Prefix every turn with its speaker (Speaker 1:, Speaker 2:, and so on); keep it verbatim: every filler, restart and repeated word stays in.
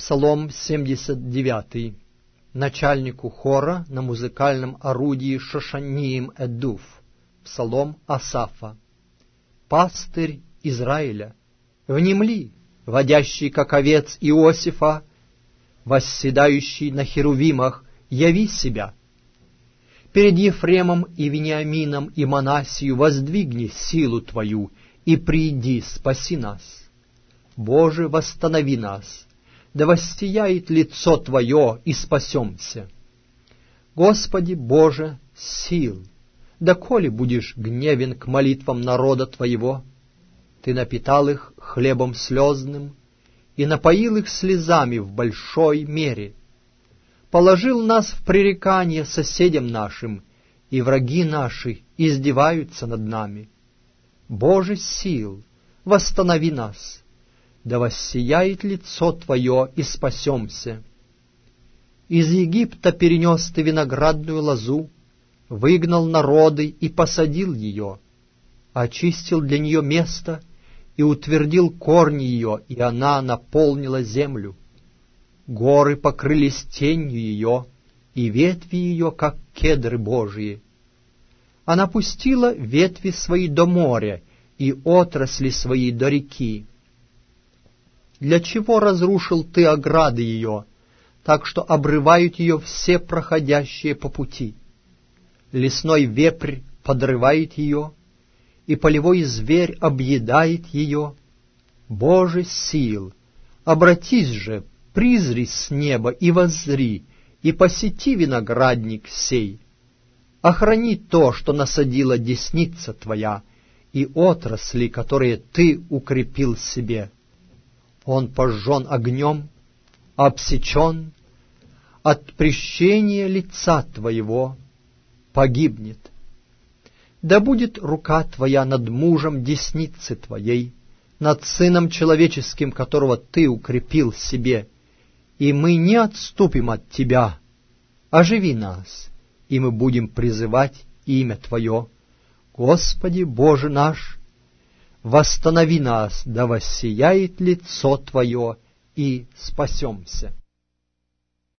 Speaker 1: Псалом семьдесят девятый. Начальнику хора на музыкальном орудии Шошаниим Эдув. Псалом Асафа. Пастырь Израиля, внемли, водящий, как овец Иосифа, восседающий на херувимах, яви себя. Перед Ефремом и Вениамином и Манасию воздвигни силу Твою, и приди, спаси нас. Боже, восстанови нас, да воссияет лицо Твое, и спасемся. Господи Боже, сил, доколе будешь гневен к молитвам народа Твоего? Ты напитал их хлебом слезным и напоил их слезами в большой мере. Положил нас в пререкание соседям нашим, и враги наши издеваются над нами. Боже сил, восстанови нас, да воссияет лицо Твое, и спасемся. Из Египта перенес Ты виноградную лозу, выгнал народы и посадил ее, очистил для нее место и утвердил корни ее, и она наполнила землю. Горы покрылись тенью ее, и ветви ее, как кедры Божии. Она пустила ветви свои до моря и отрасли свои до реки. Для чего разрушил Ты ограды ее, так что обрывают ее все проходящие по пути? Лесной вепрь подрывает ее, и полевой зверь объедает ее. Боже сил, обратись же, призри с неба и воззри, и посети виноградник сей. Охрани то, что насадила десница Твоя, и отрасли, которые Ты укрепил себе. Он пожжен огнем, обсечен, от прещения лица Твоего погибнет. Да будет рука Твоя над мужем десницы Твоей, над сыном человеческим, которого Ты укрепил себе, и мы не отступим от Тебя. Оживи нас, и мы будем призывать имя Твое. Господи Боже наш, восстанови нас, да воссияет лицо Твое, и спасемся.